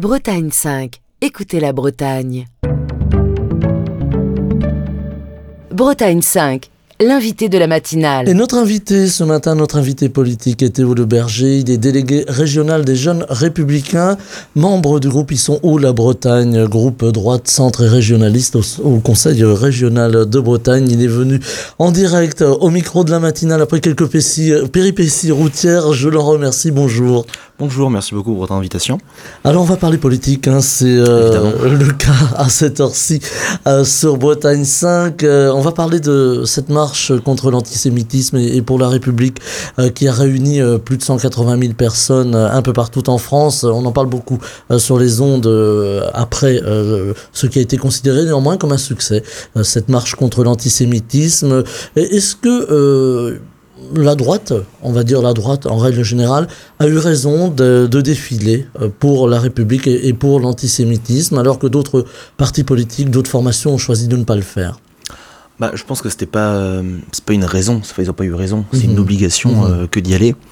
Bretagne 5. Écoutez la Bretagne. Bretagne 5. L'invité de la matinale. Et notre invité ce matin, notre invité politique est Théo Le Berger. Il est délégué régional des Jeunes Républicains, membre du groupe Ils sont où la Bretagne, groupe droite, centre et régionaliste au Conseil régional de Bretagne. Il est venu en direct au micro de la matinale après quelques péripéties routières. Je le remercie, bonjour. Bonjour, merci beaucoup pour votre invitation. Alors on va parler politique, c'est le cas à cette heure-ci sur Bretagne 5. On va parler de cette marche contre l'antisémitisme et pour la République qui a réuni plus de 180 000 personnes un peu partout en France. On en parle beaucoup sur les ondes après ce qui a été considéré néanmoins comme un succès, cette marche contre l'antisémitisme. Est-ce que la droite, on va dire la droite en règle générale, a eu raison de défiler pour la République et pour l'antisémitisme, alors que d'autres partis politiques, d'autres formations ont choisi de ne pas le faire? Je pense que c'est pas une raison, ils n'ont pas eu raison, c'est une obligation que d'y aller.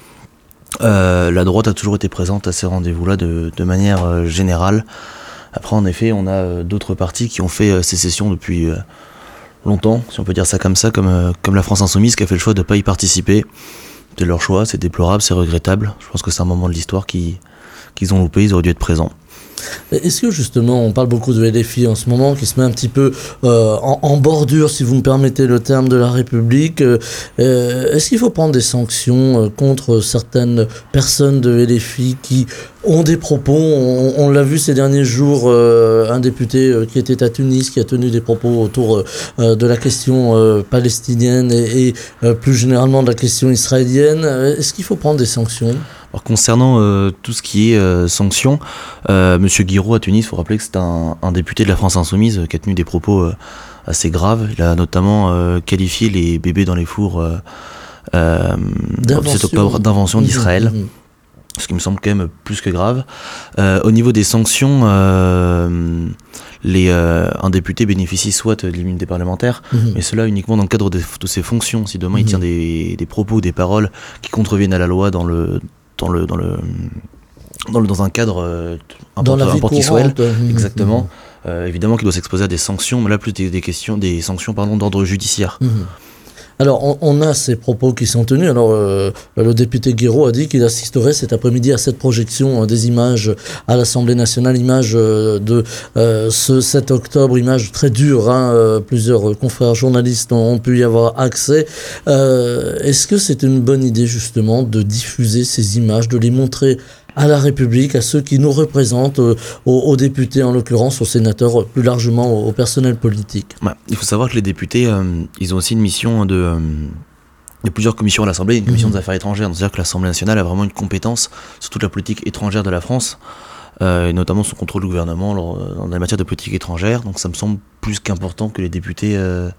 La droite a toujours été présente à ces rendez-vous-là de manière générale. Après, en effet, on a d'autres partis qui ont fait sécession depuis longtemps, si on peut dire ça, comme la France Insoumise, qui a fait le choix de ne pas y participer. C'est leur choix, c'est déplorable, c'est regrettable. Je pense que c'est un moment de l'histoire qu'ils ont loupé, ils auraient dû être présents. Est-ce que justement, on parle beaucoup de LFI en ce moment, qui se met un petit peu en bordure, si vous me permettez le terme, de la République. Est-ce qu'il faut prendre des sanctions contre certaines personnes de LFI qui ont des propos? On l'a vu ces derniers jours, un député qui était à Tunis, qui a tenu des propos autour de la question palestinienne et plus généralement de la question israélienne. Est-ce qu'il faut prendre des sanctions? Alors concernant tout ce qui est sanctions, Monsieur Guiraud à Tunis, il faut rappeler que c'est un député de la France Insoumise qui a tenu des propos assez graves. Il a notamment qualifié les bébés dans les fours le 17 octobre d'invention d'Israël. Ce qui me semble quand même plus que grave. Au niveau des sanctions, un député bénéficie soit de l'immunité parlementaire, mais cela uniquement dans le cadre de ses fonctions. Si demain il tient des propos ou des paroles qui contreviennent à la loi dans un cadre important qui soit, exactement, évidemment qu'il doit s'exposer à des sanctions, mais là plus des sanctions d'ordre judiciaire. Alors, on a ces propos qui sont tenus. Alors, le député Guiraud a dit qu'il assisterait cet après-midi à cette projection des images à l'Assemblée nationale, images de ce 7 octobre, images très dures. Plusieurs confrères journalistes ont pu y avoir accès. Est-ce que c'est une bonne idée, justement, de diffuser ces images, de les montrer à la République, à ceux qui nous représentent, aux députés en l'occurrence, aux sénateurs, plus largement au personnel politique? Il faut savoir que les députés, ils ont aussi une mission de plusieurs commissions à l'Assemblée, une commission des affaires étrangères. C'est-à-dire que l'Assemblée nationale a vraiment une compétence sur toute la politique étrangère de la France, et notamment son contrôle du gouvernement dans la matière de politique étrangère. Donc ça me semble plus qu'important que les députés,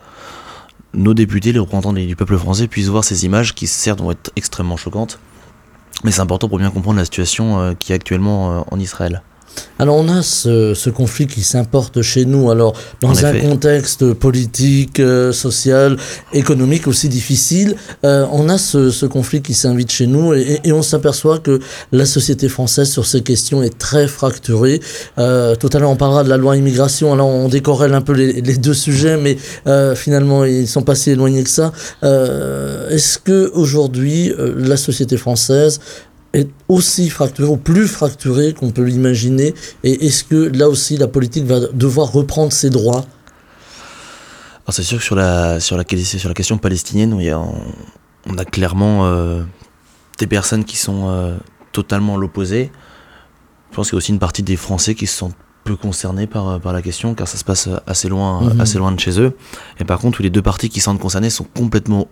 nos députés, les représentants du peuple français, puissent voir ces images qui certes vont être extrêmement choquantes, mais c'est important pour bien comprendre la situation qui est actuellement en Israël. Alors on a ce conflit qui s'importe chez nous, alors dans un contexte politique, social, économique aussi difficile, on a ce conflit qui s'invite chez nous et on s'aperçoit que la société française sur ces questions est très fracturée. Tout à l'heure on parlera de la loi immigration, alors on décorrèle un peu les deux sujets, mais finalement ils sont pas si éloignés que ça. Est-ce que aujourd'hui la société française est aussi fracturée ou plus fracturée qu'on peut l'imaginer, et est-ce que là aussi la politique va devoir reprendre ses droits? Alors c'est sûr que sur la question palestinienne, on a clairement des personnes qui sont totalement à l'opposé. Je pense qu'il y a aussi une partie des Français qui se sentent peu concernés par la question, car ça se passe assez loin de chez eux. Et par contre, les deux parties qui sont concernées sont complètement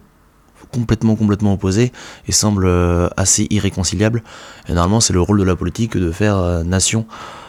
opposés et semblent assez irréconciliables. Et normalement, c'est le rôle de la politique de faire nation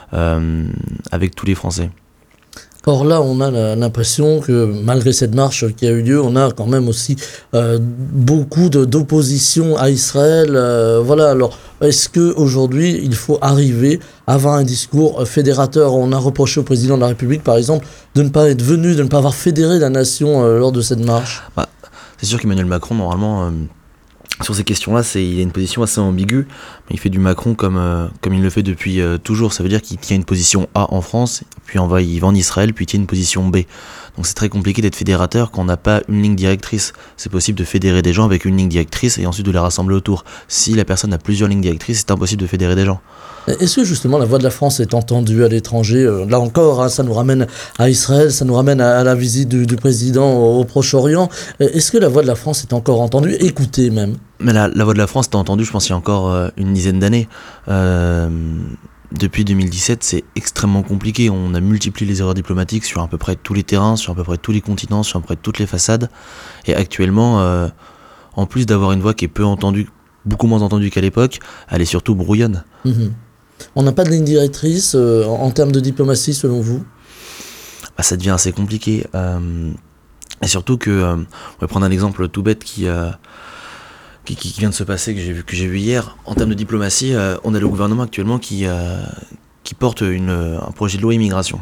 avec tous les Français. Or là, on a l'impression que malgré cette marche qui a eu lieu, on a quand même aussi beaucoup d'opposition à Israël. Voilà. Alors, est-ce qu'aujourd'hui, il faut arriver à avoir un discours fédérateur? On a reproché au président de la République, par exemple, de ne pas être venu, de ne pas avoir fédéré la nation lors de cette marche. C'est sûr qu'Emmanuel Macron, normalement, sur ces questions-là, il a une position assez ambiguë, mais il fait du Macron comme il le fait depuis toujours. Ça veut dire qu'il tient une position A en France, puis il va en Israël, puis il tient une position B. Donc c'est très compliqué d'être fédérateur quand on n'a pas une ligne directrice. C'est possible de fédérer des gens avec une ligne directrice et ensuite de les rassembler autour. Si la personne a plusieurs lignes directrices, c'est impossible de fédérer des gens. Est-ce que justement la voix de la France est entendue à l'étranger ? Là encore, ça nous ramène à Israël, ça nous ramène à la visite du président au Proche-Orient. Est-ce que la voix de la France est encore entendue, écoutée même ? Mais la voix de la France est entendue, je pense, il y a encore une dizaine d'années. Depuis 2017, c'est extrêmement compliqué. On a multiplié les erreurs diplomatiques sur à peu près tous les terrains, sur à peu près tous les continents, sur à peu près toutes les façades. Et actuellement, en plus d'avoir une voix qui est peu entendue, beaucoup moins entendue qu'à l'époque, elle est surtout brouillonne. On n'a pas de ligne directrice en termes de diplomatie, selon vous ? Ça devient assez compliqué. Et surtout que, on va prendre un exemple tout bête qui vient de se passer, que j'ai vu hier. En termes de diplomatie, on a le gouvernement actuellement qui porte un projet de loi immigration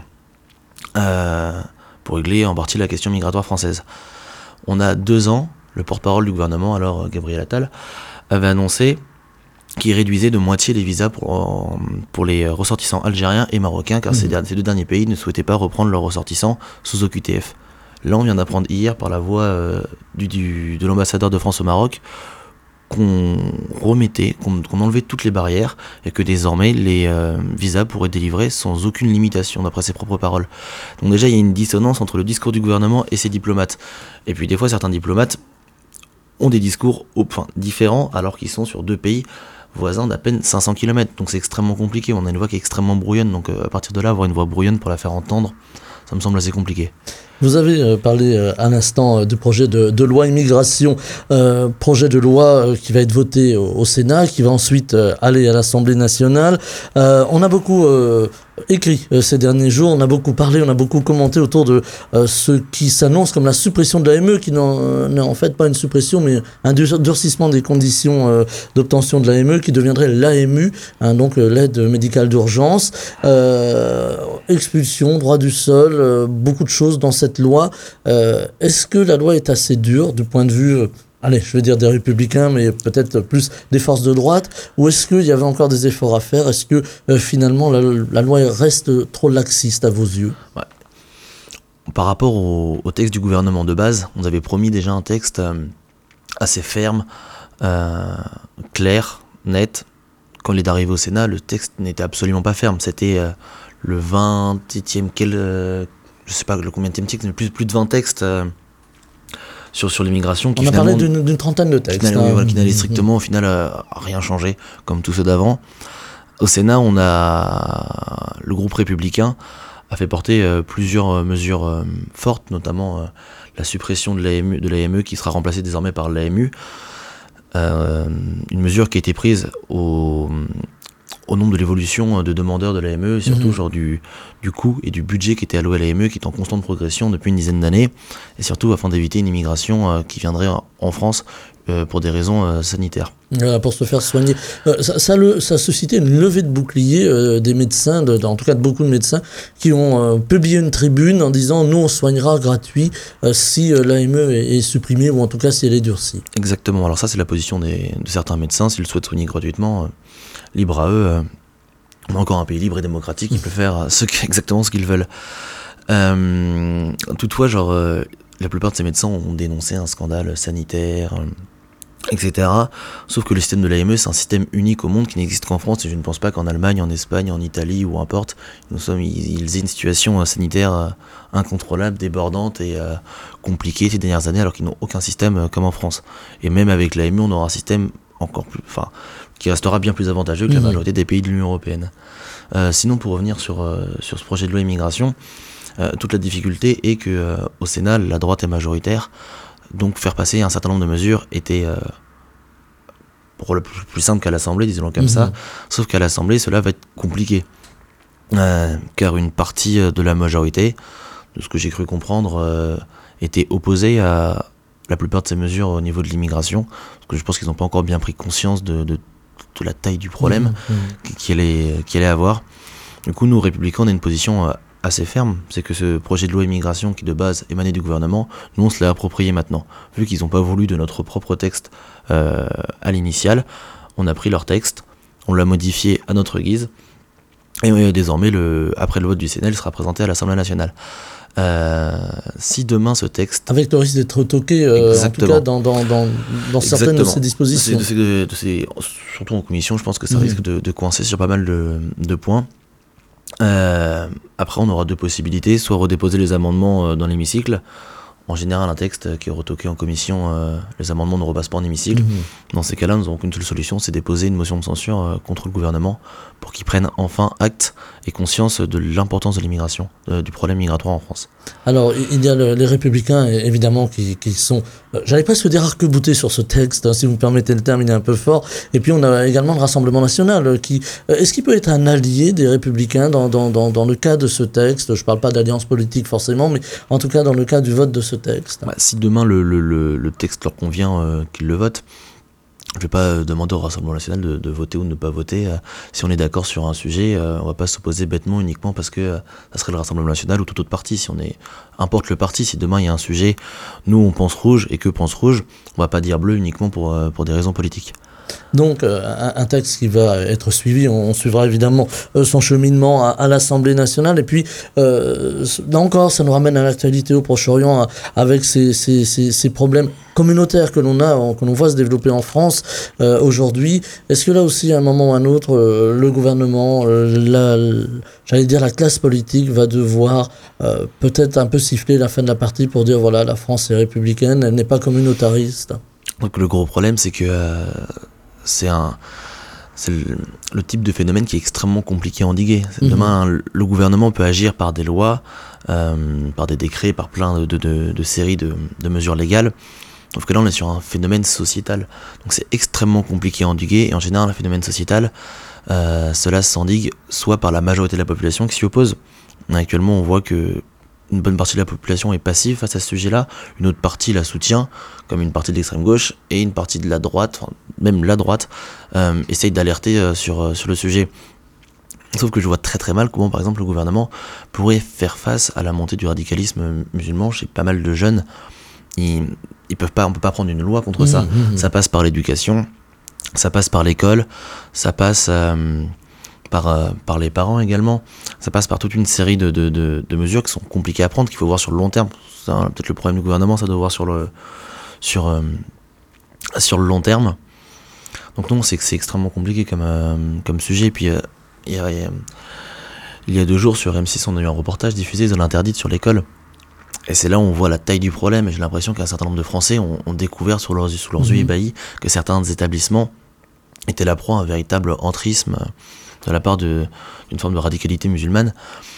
pour régler en partie la question migratoire française. On a 2 ans, le porte-parole du gouvernement, alors Gabriel Attal, avait annoncé qu'il réduisait de moitié les visas pour les ressortissants algériens et marocains, car ces 2 derniers pays ne souhaitaient pas reprendre leurs ressortissants sous OQTF. Là, on vient d'apprendre hier par la voix de l'ambassadeur de France au Maroc qu'on enlevait toutes les barrières et que désormais les visas pourraient être délivrés sans aucune limitation, d'après ses propres paroles. Donc déjà, il y a une dissonance entre le discours du gouvernement et ses diplomates. Et puis des fois, certains diplomates ont des discours différents alors qu'ils sont sur 2 pays voisins d'à peine 500 km. Donc c'est extrêmement compliqué. On a une voix qui est extrêmement brouillonne. Donc à partir de là, avoir une voix brouillonne pour la faire entendre, ça me semble assez compliqué. Vous avez parlé à l'instant du projet de loi immigration, projet de loi qui va être voté au Sénat, qui va ensuite aller à l'Assemblée nationale. On a beaucoup écrit ces derniers jours, on a beaucoup parlé, on a beaucoup commenté autour de ce qui s'annonce comme la suppression de l'AME, qui n'est en fait pas une suppression, mais un durcissement des conditions d'obtention de l'AME, qui deviendrait l'AMU, donc l'aide médicale d'urgence, expulsion, droit du sol, beaucoup de choses dans cette loi. Est-ce que la loi est assez dure du point de vue je vais dire des républicains, mais peut-être plus des forces de droite, ou est-ce qu'il y avait encore des efforts à faire ? Est-ce que finalement la loi reste trop laxiste à vos yeux ? Ouais. Par rapport au texte du gouvernement de base, on avait promis déjà un texte assez ferme, clair, net. Quand il est arrivé au Sénat, le texte n'était absolument pas ferme. C'était le 20e, je sais pas le combienième texte, mais plus de 20 textes sur l'immigration. On a parlé d'une trentaine de textes. Qui n'allait strictement au final à rien changer, comme tous ceux d'avant. Au Sénat, le groupe républicain a fait porter plusieurs mesures fortes, notamment la suppression de l'AME qui sera remplacée désormais par l'AMU. Une mesure qui a été prise au nombre de l'évolution de demandeurs de l'AME, et surtout du coût et du budget qui était alloué à l'AME, qui est en constante progression depuis une dizaine d'années, et surtout afin d'éviter une immigration qui viendrait en France pour des raisons sanitaires. Pour se faire soigner. Ça a suscité une levée de bouclier des médecins, en tout cas de beaucoup de médecins, qui ont publié une tribune en disant « Nous, on soignera gratuit si l'AME est supprimée, ou en tout cas si elle est durcie ». Exactement. Alors ça, c'est la position de certains médecins. S'ils souhaitent soigner gratuitement, libre à eux. On a encore un pays libre et démocratique, ils peuvent faire exactement ce qu'ils veulent. Toutefois, la plupart de ces médecins ont dénoncé un scandale sanitaire, etc. Sauf que le système de l'AME, c'est un système unique au monde qui n'existe qu'en France, et je ne pense pas qu'en Allemagne, en Espagne, en Italie ou importe, ils aient une situation sanitaire incontrôlable, débordante et compliquée ces dernières années, alors qu'ils n'ont aucun système comme en France. Et même avec l'AME, on aura un système qui restera bien plus avantageux que la majorité des pays de l'Union européenne. Sinon, pour revenir sur ce projet de loi immigration, toute la difficulté est que au Sénat, la droite est majoritaire, donc faire passer un certain nombre de mesures était pour le plus simple qu'à l'Assemblée, disons-le comme ça, sauf qu'à l'Assemblée, cela va être compliqué, car une partie de la majorité, de ce que j'ai cru comprendre, était opposée à la plupart de ces mesures au niveau de l'immigration, parce que je pense qu'ils n'ont pas encore bien pris conscience de la taille du problème qu'il allait avoir. Du coup, nous, républicains, on a une position assez ferme, c'est que ce projet de loi immigration qui de base émanait du gouvernement, nous on se l'a approprié maintenant. Vu qu'ils n'ont pas voulu de notre propre texte à l'initial, on a pris leur texte, on l'a modifié à notre guise, et désormais, après le vote du Sénat, il sera présenté à l'Assemblée nationale. Si demain ce texte... Avec le risque d'être toqué, en tout cas dans certaines de ces dispositions. Surtout en commission, je pense que ça risque de coincer sur pas mal de points. Après, on aura deux possibilités, soit redéposer les amendements dans l'hémicycle. En général, un texte qui est retoqué en commission, les amendements ne repassent pas en hémicycle. Dans ces cas-là, nous n'avons qu'une seule solution, c'est déposer une motion de censure contre le gouvernement pour qu'il prenne enfin acte et conscience de l'importance de l'immigration, du problème migratoire en France. Alors, il y a les Républicains, évidemment, qui sont, j'allais pas se dire arc-boutés sur ce texte, hein, si vous me permettez le terme, il est un peu fort. Et puis, on a également le Rassemblement national, est-ce qu'il peut être un allié des Républicains dans le cas de ce texte ? Je parle pas d'alliance politique forcément, mais en tout cas dans le cas du vote de ce texte. Si demain le texte leur convient qu'ils le votent, je ne vais pas demander au Rassemblement national de voter ou de ne pas voter. Si on est d'accord sur un sujet, on ne va pas s'opposer bêtement uniquement parce que ça serait le Rassemblement national ou tout autre parti. Importe le parti, si demain il y a un sujet, nous on pense rouge et qu'eux pensent rouge, on ne va pas dire bleu uniquement pour des raisons politiques. Donc un texte qui va être suivi, on suivra évidemment son cheminement à l'Assemblée nationale. Et puis là encore, ça nous ramène à l'actualité au Proche-Orient avec ces problèmes communautaires que l'on voit se développer en France aujourd'hui. Est-ce que là aussi, à un moment ou à un autre, le gouvernement, j'allais dire la classe politique va devoir peut-être un peu siffler la fin de la partie pour dire voilà, la France est républicaine, elle n'est pas communautariste. Donc le gros problème, c'est que c'est le type de phénomène qui est extrêmement compliqué à endiguer. Demain, le gouvernement peut agir par des lois, par des décrets, par plein de séries de mesures légales. Sauf que là, on est sur un phénomène sociétal. Donc c'est extrêmement compliqué à endiguer. Et en général, un phénomène sociétal, cela s'endigue soit par la majorité de la population qui s'y oppose. Actuellement, on voit que une bonne partie de la population est passive face à ce sujet-là, une autre partie la soutient, comme une partie de l'extrême gauche, et une partie de la droite, enfin, même la droite, essaye d'alerter sur le sujet. Sauf que je vois très très mal comment, par exemple, le gouvernement pourrait faire face à la montée du radicalisme musulman chez pas mal de jeunes. On peut pas prendre une loi contre ça. Ça passe par l'éducation, ça passe par l'école, ça passe par les parents également. Ça passe par toute une série de mesures qui sont compliquées à prendre, qu'il faut voir sur le long terme. Peut-être le problème du gouvernement, ça doit voir sur le long terme. Donc non, c'est extrêmement compliqué comme sujet. Et puis il y a 2 jours sur M6, on a eu un reportage diffusé de l'interdite sur l'école. Et c'est là où on voit la taille du problème. Et j'ai l'impression qu'un certain nombre de Français ont découvert sous leurs yeux ébahis que certains établissements étaient la proie à un véritable entrisme de la part d'une forme de radicalité musulmane.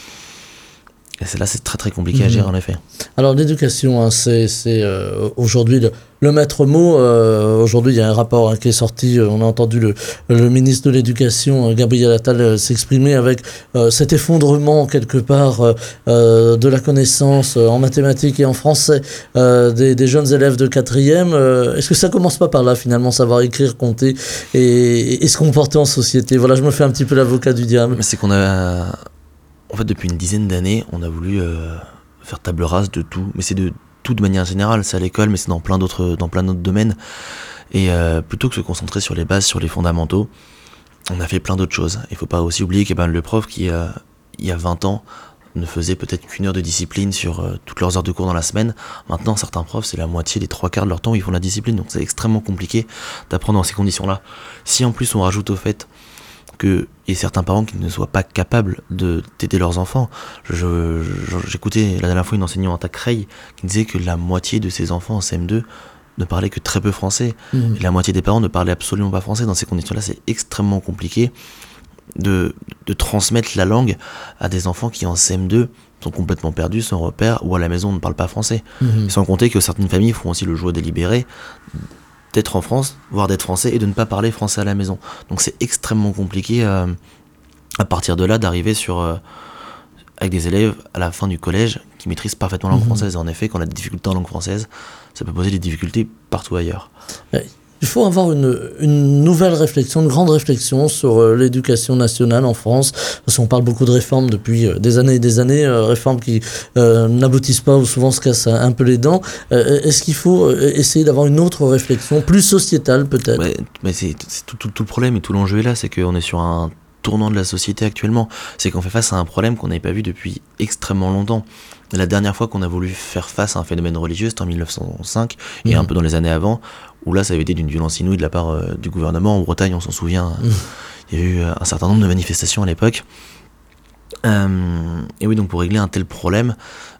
Et c'est très très compliqué à gérer en effet. Alors l'éducation, hein, c'est aujourd'hui le maître mot. Aujourd'hui il y a un rapport qui est sorti, on a entendu le ministre de l'Éducation, Gabriel Attal, s'exprimer avec cet effondrement quelque part de la connaissance en mathématiques et en français des jeunes élèves de 4e. Est-ce que ça commence pas par là finalement, savoir écrire, compter et se comporter en société ? Voilà, je me fais un petit peu l'avocat du diable. Mais c'est qu'on a... En fait, depuis une dizaine d'années, on a voulu faire table rase de tout, mais c'est de tout de manière générale, c'est à l'école, mais c'est dans plein d'autres domaines. Et plutôt que de se concentrer sur les bases, sur les fondamentaux, on a fait plein d'autres choses. Il ne faut pas aussi oublier que le prof qui, il y a 20 ans, ne faisait peut-être qu'1 heure de discipline sur toutes leurs heures de cours dans la semaine. Maintenant, certains profs, c'est la moitié, les 3/4 de leur temps où ils font la discipline, donc c'est extrêmement compliqué d'apprendre dans ces conditions-là. Si en plus on rajoute au fait qu'il y ait certains parents qui ne soient pas capables d'aider leurs enfants. J'écoutais la dernière fois une enseignante à Creil qui disait que la moitié de ses enfants en CM2 ne parlaient que très peu français. Et la moitié des parents ne parlaient absolument pas français. Dans ces conditions-là, c'est extrêmement compliqué de transmettre la langue à des enfants qui en CM2 sont complètement perdus, sans repère, ou à la maison on ne parle pas français. Sans compter que certaines familles font aussi le choix délibéré d'être en France, voire d'être français, et de ne pas parler français à la maison. Donc c'est extrêmement compliqué à partir de là d'arriver avec des élèves à la fin du collège qui maîtrisent parfaitement la langue française. Et en effet, quand on a des difficultés en langue française, ça peut poser des difficultés partout ailleurs. il faut avoir une nouvelle réflexion, une grande réflexion sur l'éducation nationale en France, parce qu'on parle beaucoup de réformes depuis des années et des années, réformes qui n'aboutissent pas ou souvent se cassent un peu les dents. Est-ce qu'il faut essayer d'avoir une autre réflexion, plus sociétale peut-être? Mais c'est tout le problème et tout l'enjeu est là, c'est qu'on est sur un tournant de la société actuellement. C'est qu'on fait face à un problème qu'on n'avait pas vu depuis extrêmement longtemps. La dernière fois qu'on a voulu faire face à un phénomène religieux, c'était en 1905 et un peu dans les années avant, où là ça avait été d'une violence inouïe de la part du gouvernement. En Bretagne, on s'en souvient, il y a eu un certain nombre de manifestations à l'époque. Et oui, donc pour régler un tel problème,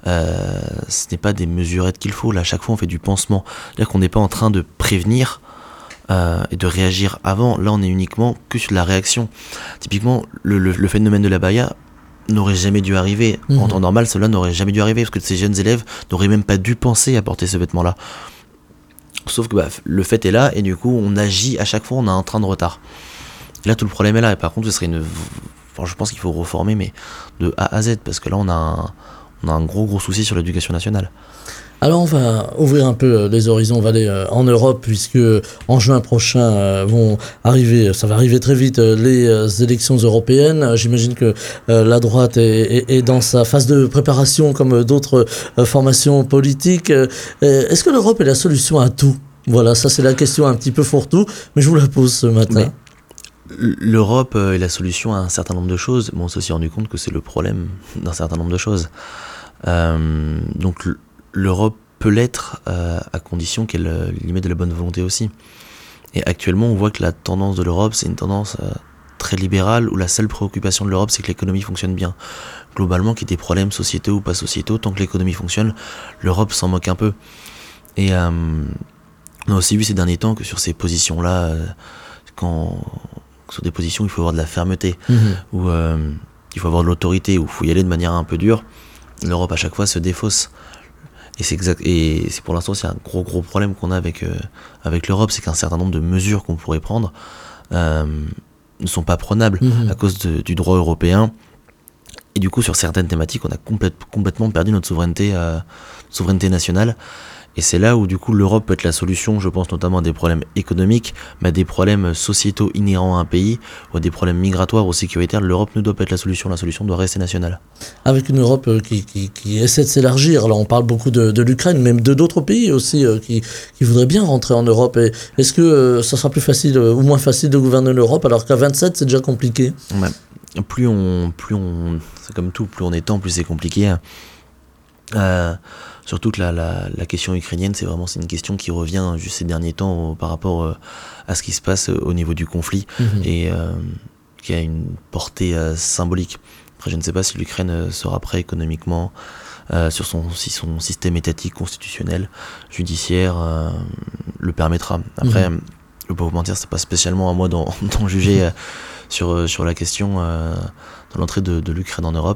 ce n'est pas des mesurettes qu'il faut. Là, à chaque fois, on fait du pansement. C'est-à-dire qu'on n'est pas en train de prévenir et de réagir avant. Là, on est uniquement que sur la réaction. Typiquement, le phénomène de la baya n'aurait jamais dû arriver. En temps normal, cela n'aurait jamais dû arriver parce que ces jeunes élèves n'auraient même pas dû penser à porter ce vêtement-là. Sauf que le fait est là et du coup, on agit à chaque fois, on a un train de retard. Et là, tout le problème est là. Et par contre, ce serait je pense qu'il faut reformer, mais de A à Z, parce que là, on a un gros souci sur l'éducation nationale. Alors on va ouvrir un peu les horizons, on va aller en Europe, puisque en juin prochain ça va arriver très vite, les élections européennes. J'imagine que la droite est dans sa phase de préparation comme d'autres formations politiques. Est-ce que l'Europe est la solution à tout? Voilà, ça c'est la question un petit peu fourre-tout, mais je vous la pose ce matin. L'Europe est la solution à un certain nombre de choses, mais on s'est aussi rendu compte que c'est le problème d'un certain nombre de choses. Donc l'Europe peut l'être à condition qu'elle y mette de la bonne volonté aussi. Et actuellement, on voit que la tendance de l'Europe, c'est une tendance très libérale, où la seule préoccupation de l'Europe, c'est que l'économie fonctionne bien. Globalement, qu'il y ait des problèmes sociétaux ou pas sociétaux, tant que l'économie fonctionne, l'Europe s'en moque un peu. Et on a aussi vu ces derniers temps que sur ces positions-là, sur des positions où il faut avoir de la fermeté, où il faut avoir de l'autorité, où il faut y aller de manière un peu dure, l'Europe à chaque fois se défausse. Et c'est pour l'instant c'est un gros problème qu'on a avec l'Europe, c'est qu'un certain nombre de mesures qu'on pourrait prendre ne sont pas prenables à cause du droit européen. Et du coup sur certaines thématiques on a complètement perdu notre souveraineté nationale. Et c'est là où du coup l'Europe peut être la solution, je pense notamment à des problèmes économiques, mais à des problèmes sociétaux inhérents à un pays, ou à des problèmes migratoires ou sécuritaires. L'Europe ne doit pas être la solution doit rester nationale. Avec une Europe qui essaie de s'élargir, alors on parle beaucoup de l'Ukraine, même d'autres pays aussi qui voudraient bien rentrer en Europe. Et est-ce que ça sera plus facile ou moins facile de gouverner l'Europe alors qu'à 27 c'est déjà compliqué? Plus on c'est comme tout, plus on étend, plus c'est compliqué. Surtout que la question ukrainienne, c'est une question qui revient juste ces derniers temps par rapport à ce qui se passe au niveau du conflit et qui a une portée symbolique. Après, je ne sais pas si l'Ukraine sera prête économiquement, si son système étatique, constitutionnel, judiciaire le permettra. Après, je ne vais pas vous mentir, c'est pas spécialement à moi d'en juger sur la question de l'entrée de l'Ukraine en Europe.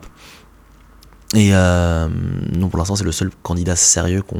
Et non, pour l'instant c'est le seul candidat sérieux qu'on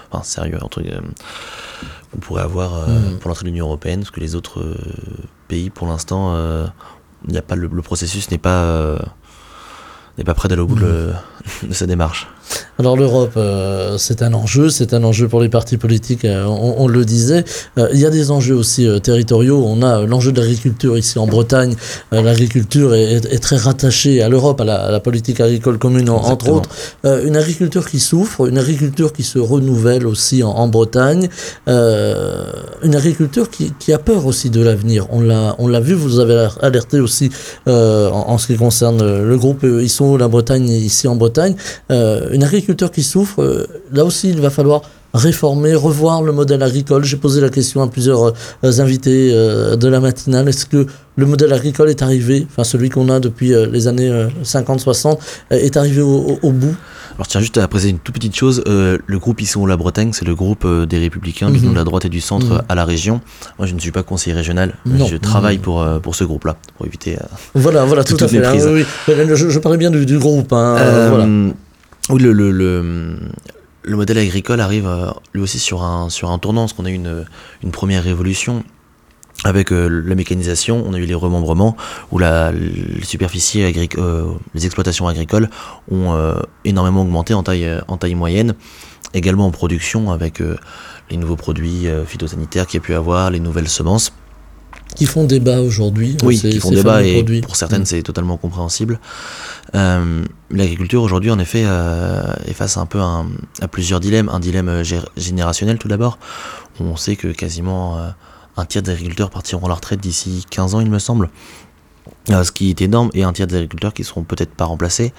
pourrait avoir pour l'entrée de l'Union européenne, parce que les autres pays pour l'instant il n'y a pas le processus n'est pas prêt d'aller au bout de sa démarche. Alors l'Europe, c'est un enjeu pour les partis politiques, on le disait. Il y a des enjeux aussi territoriaux. On a l'enjeu de l'agriculture ici en Bretagne. L'agriculture est très rattachée à l'Europe, à la politique agricole commune, entre autres. Une agriculture qui souffre, une agriculture qui se renouvelle aussi en Bretagne. Une agriculture qui a peur aussi de l'avenir. On l'a vu, vous avez alerté aussi en ce qui concerne le groupe ISO, la Bretagne, ici en Bretagne. Une agriculture qui souffre, là aussi il va falloir réformer, revoir le modèle agricole. J'ai posé la question à plusieurs invités de la matinale. Est-ce que le modèle agricole est arrivé, celui qu'on a depuis les années 50-60, est arrivé au bout? Alors tiens, juste à préciser une toute petite chose, le groupe Ici la Bretagne, c'est le groupe des Républicains, du nom de la droite et du centre à la région. Moi je ne suis pas conseiller régional, mais je travaille pour ce groupe-là, pour éviter voilà, tout à fait. Oui. Je parlais bien du groupe. Voilà. Oui, le modèle agricole arrive lui aussi sur un tournant, parce qu'on a eu une première révolution avec la mécanisation. On a eu les remembrements où les superficies agricoles, les exploitations agricoles ont énormément augmenté en taille moyenne, également en production avec les nouveaux produits phytosanitaires qu'il y a pu avoir, les nouvelles semences. Qui font débat aujourd'hui. Oui, qui font débat et produits. Pour certaines c'est totalement compréhensible. L'agriculture aujourd'hui en effet est face un peu à plusieurs dilemmes. Un dilemme générationnel tout d'abord. On sait que quasiment un tiers des agriculteurs partiront à la retraite d'ici 15 ans il me semble. Ce qui est énorme, et un tiers des agriculteurs qui seront peut-être pas remplacés.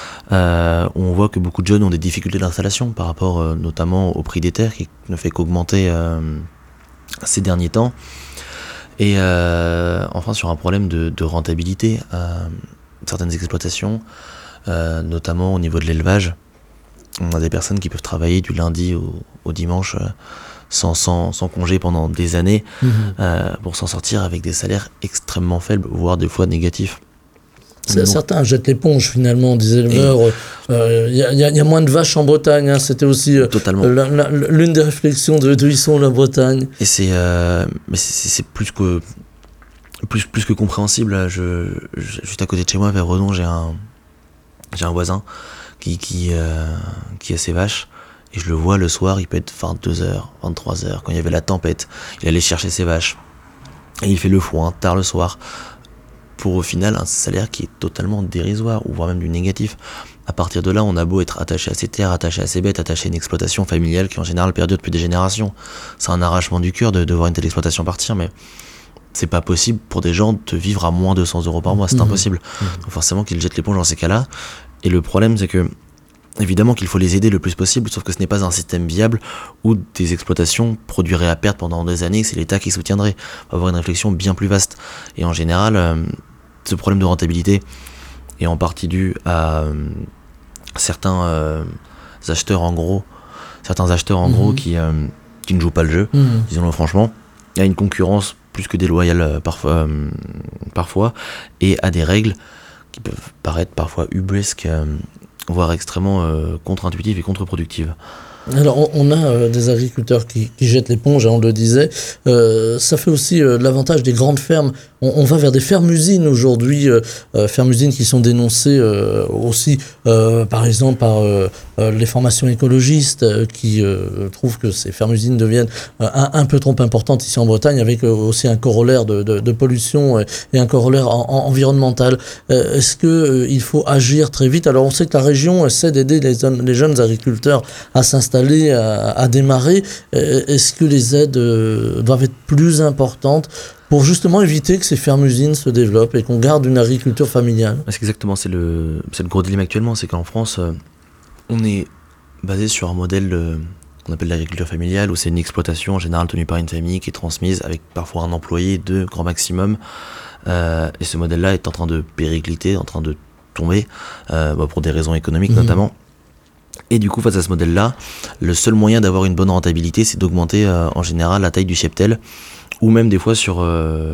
On voit que beaucoup de jeunes ont des difficultés d'installation par rapport notamment au prix des terres qui ne fait qu'augmenter ces derniers temps. Et enfin sur un problème de rentabilité, certaines exploitations, notamment au niveau de l'élevage, on a des personnes qui peuvent travailler du lundi au dimanche sans congé pendant des années pour s'en sortir avec des salaires extrêmement faibles, voire des fois négatifs. Certains jettent l'éponge finalement, des éleveurs. Il y a moins de vaches en Bretagne, hein, c'était aussi l'une des réflexions de Huisson, la Bretagne. Et mais c'est plus que compréhensible. Juste à côté de chez moi, vers Redon, j'ai un voisin qui a ses vaches. Et je le vois le soir, il peut être 22h, 23h, quand il y avait la tempête. Il allait chercher ses vaches. Et il fait le foin tard le soir. Pour au final un salaire qui est totalement dérisoire, ou voire même du négatif. À partir de là, on a beau être attaché à ses terres, attaché à ses bêtes, attaché à une exploitation familiale qui en général perdure depuis des générations. C'est un arrachement du cœur de voir une telle exploitation partir, mais c'est pas possible pour des gens de vivre à moins de 100 € par mois, c'est impossible. Donc forcément qu'ils jettent l'éponge dans ces cas-là. Et le problème, c'est que évidemment qu'il faut les aider le plus possible, sauf que ce n'est pas un système viable où des exploitations produiraient à perte pendant des années, que c'est l'État qui soutiendrait. On va avoir une réflexion bien plus vaste. Et en général, ce problème de rentabilité est en partie dû à certains acheteurs en gros qui ne jouent pas le jeu, disons-le franchement. Il y a une concurrence plus que déloyale parfois, et à des règles qui peuvent paraître parfois ubuesques, voire extrêmement contre-intuitives et contre-productives. Alors on a des agriculteurs qui jettent l'éponge, hein, on le disait. Ça fait aussi l'avantage des grandes fermes. On va vers des fermes-usines aujourd'hui, fermes-usines qui sont dénoncées aussi par exemple par les formations écologistes qui trouvent que ces fermes-usines deviennent un peu trop importantes ici en Bretagne, avec aussi un corollaire de pollution et un corollaire environnemental. Est-ce qu'il faut agir très vite? Alors on sait que la région essaie d'aider les jeunes agriculteurs à s'installer, à démarrer. Est-ce que les aides doivent être plus importantes pour justement éviter que ces fermes-usines se développent et qu'on garde une agriculture familiale? Parce qu'exactement, c'est le gros dilemme actuellement, c'est qu'en France, on est basé sur un modèle qu'on appelle l'agriculture familiale, où c'est une exploitation en général tenue par une famille qui est transmise avec parfois un employé, 2 grand maximum. Et ce modèle-là est en train de péricliter, en train de tomber, pour des raisons économiques notamment. Et du coup, face à ce modèle-là, le seul moyen d'avoir une bonne rentabilité, c'est d'augmenter en général la taille du cheptel, ou même des fois sur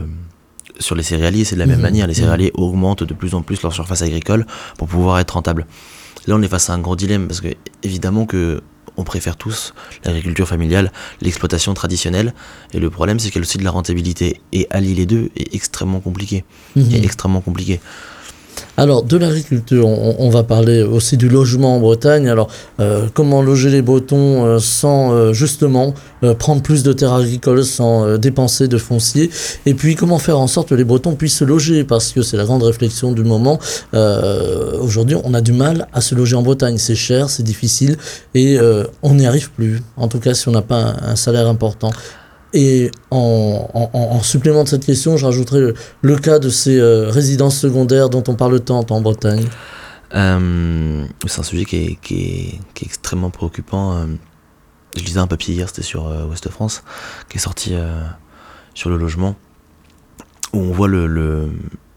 les céréaliers, c'est de la même manière. Les céréaliers augmentent de plus en plus leur surface agricole pour pouvoir être rentables. Là, on est face à un gros dilemme, parce que évidemment que on préfère tous l'agriculture familiale, l'exploitation traditionnelle, et le problème, c'est qu'il y a aussi de la rentabilité. Et allier les deux est extrêmement compliqué. Extrêmement compliqué. Alors, de l'agriculture, on va parler aussi du logement en Bretagne. Alors, comment loger les Bretons sans justement prendre plus de terres agricoles, sans dépenser de foncier? Et puis, comment faire en sorte que les Bretons puissent se loger? Parce que c'est la grande réflexion du moment. Aujourd'hui, on a du mal à se loger en Bretagne. C'est cher, c'est difficile, et on n'y arrive plus. En tout cas, si on n'a pas un salaire important. Et en supplément de cette question, je rajouterai le cas de ces résidences secondaires dont on parle tant en Bretagne. C'est un sujet qui est extrêmement préoccupant. Je lisais un papier hier, c'était sur Ouest France, qui est sorti sur le logement, où on voit le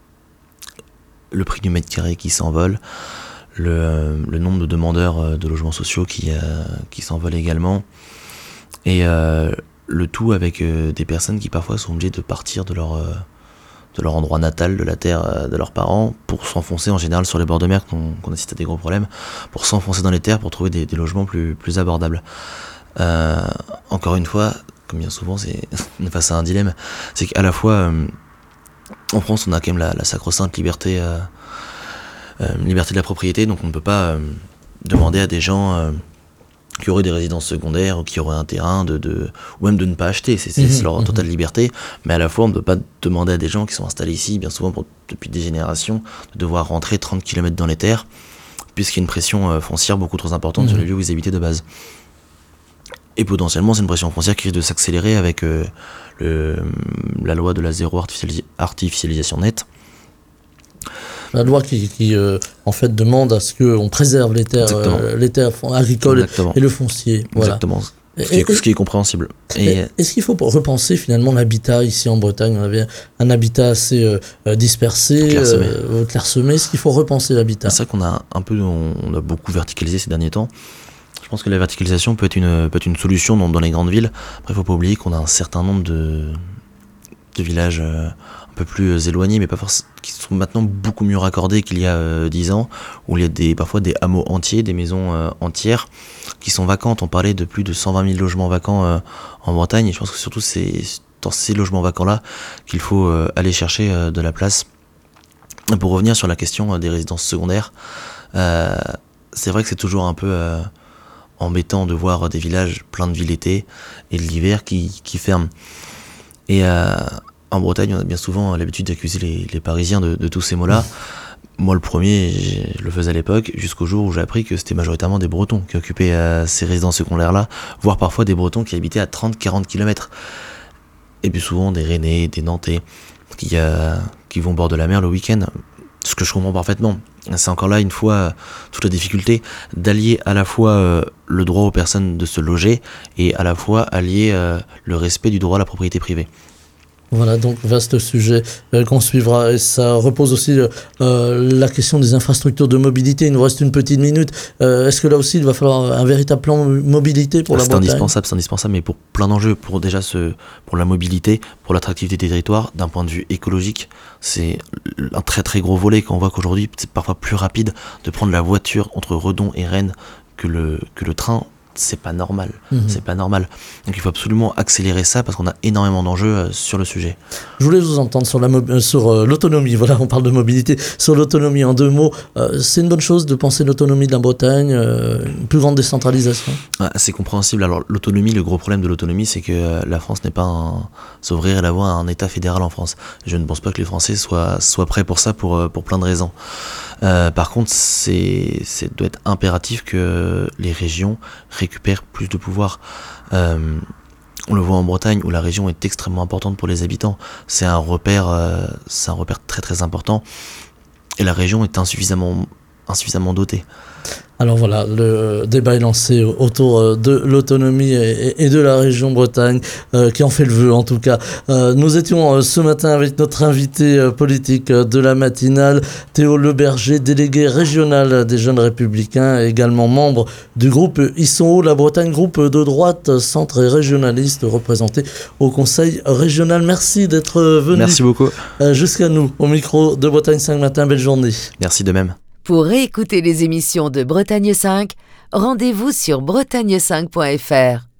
prix du mètre carré qui s'envole, le nombre de demandeurs de logements sociaux qui s'envolent également, et le tout avec des personnes qui parfois sont obligées de partir de leur endroit natal, de la terre de leurs parents, pour s'enfoncer en général sur les bords de mer, qu'on assiste à des gros problèmes, pour s'enfoncer dans les terres pour trouver des logements plus abordables. Encore une fois, comme bien souvent, on est face à un dilemme, c'est qu'à la fois en France on a quand même la sacro-sainte liberté de la propriété, donc on ne peut pas demander à des gens qui auraient des résidences secondaires ou qui auraient un terrain, ou même de ne pas acheter. C'est leur totale liberté. Mais à la fois, on ne peut pas demander à des gens qui sont installés ici, bien souvent depuis des générations, de devoir rentrer 30 km dans les terres, puisqu'il y a une pression foncière beaucoup trop importante sur les lieux où ils habitaient de base. Et potentiellement, c'est une pression foncière qui risque de s'accélérer avec la loi de la zéro artificialisation nette. La loi qui en fait demande à ce qu'on préserve les terres agricoles Exactement. Et le foncier. Voilà. Exactement. Ce qui est compréhensible. Est-ce qu'il faut repenser finalement l'habitat ici en Bretagne? On avait un habitat assez dispersé, clairsemé. Est-ce qu'il faut repenser l'habitat? C'est vrai on a beaucoup verticalisé ces derniers temps. Je pense que la verticalisation peut être une solution dans les grandes villes. Après, il ne faut pas oublier qu'on a un certain nombre de villages un peu plus éloignés, mais pas forcément, qui sont maintenant beaucoup mieux raccordés qu'il y a 10 ans, où il y a parfois des hameaux entiers, des maisons entières qui sont vacantes. On parlait de plus de 120 000 logements vacants en Bretagne, et je pense que surtout c'est dans ces logements vacants-là qu'il faut aller chercher de la place. Pour revenir sur la question des résidences secondaires, c'est vrai que c'est toujours un peu embêtant de voir des villages pleins de vie l'été et de l'hiver qui ferment. Et en Bretagne, on a bien souvent l'habitude d'accuser les Parisiens de tous ces mots-là. Moi, le premier, je le faisais à l'époque, jusqu'au jour où j'ai appris que c'était majoritairement des Bretons qui occupaient ces résidences secondaires-là, voire parfois des Bretons qui habitaient à 30-40 km. Et puis souvent des Rennais, des Nantais, qui vont au bord de la mer le week-end. Ce que je comprends parfaitement. C'est encore là, une fois, toute la difficulté d'allier à la fois le droit aux personnes de se loger et à la fois allier le respect du droit à la propriété privée. Voilà, donc vaste sujet qu'on suivra, et ça repose aussi la question des infrastructures de mobilité. Il nous reste une petite minute. Est-ce que là aussi il va falloir un véritable plan mobilité pour la Bretagne? C'est indispensable, mais pour plein d'enjeux, pour la mobilité, pour l'attractivité des territoires, d'un point de vue écologique, c'est un très très gros volet quand on voit qu'aujourd'hui c'est parfois plus rapide de prendre la voiture entre Redon et Rennes que le train. C'est pas normal, c'est pas normal. Donc il faut absolument accélérer ça parce qu'on a énormément d'enjeux sur le sujet. Je voulais vous entendre sur l'autonomie. Voilà, on parle de mobilité. Sur l'autonomie, en 2 mots, c'est une bonne chose de penser l'autonomie de la Bretagne, une plus grande décentralisation? C'est compréhensible. Alors l'autonomie, le gros problème de l'autonomie, c'est que la France n'est pas s'ouvrir la voie à un État fédéral en France. Je ne pense pas que les Français soient prêts pour ça pour plein de raisons. Par contre, c'est doit être impératif que les régions récupèrent plus de pouvoir. On le voit en Bretagne où la région est extrêmement importante pour les habitants. C'est un repère très très important. Et la région est insuffisamment dotée. Alors voilà, le débat est lancé autour de l'autonomie et de la région Bretagne, qui en fait le vœu en tout cas. Nous étions ce matin avec notre invité politique de la matinale, Théo Leberger, délégué régional des Jeunes Républicains, également membre du groupe Ils sont où la Bretagne, groupe de droite, centre et régionaliste représenté au Conseil régional. Merci d'être venu. Merci beaucoup. Jusqu'à nous, au micro de Bretagne 5 Matin. Belle journée. Merci de même. Pour réécouter les émissions de Bretagne 5, rendez-vous sur bretagne5.fr.